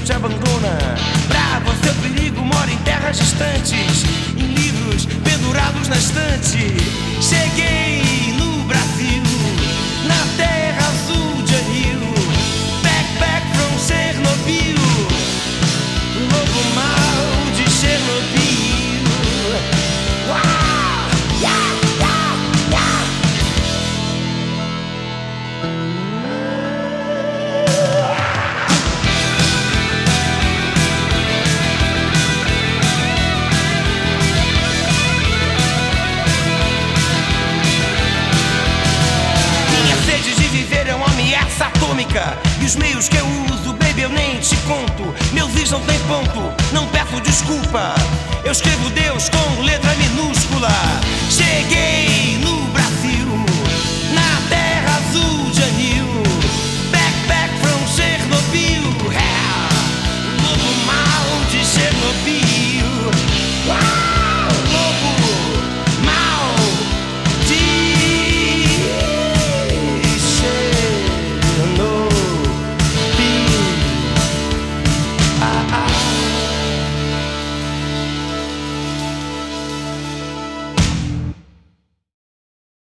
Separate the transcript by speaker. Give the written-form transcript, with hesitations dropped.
Speaker 1: te abandona. Pra você o perigo mora em terras distantes, em livros pendurados na estante. Cheguei no Brasil, na terra azul de Rio. Back from Chernobyl, lobo mal de Chernobyl. Uau! Yeah, yeah, yeah. Minha sede de viver é uma ameaça atômica, e os meios que eu uso, baby, eu nem te conto. Meus is não tem ponto, não peço desculpa. Eu escrevo Deus com letra minúscula. Cheguei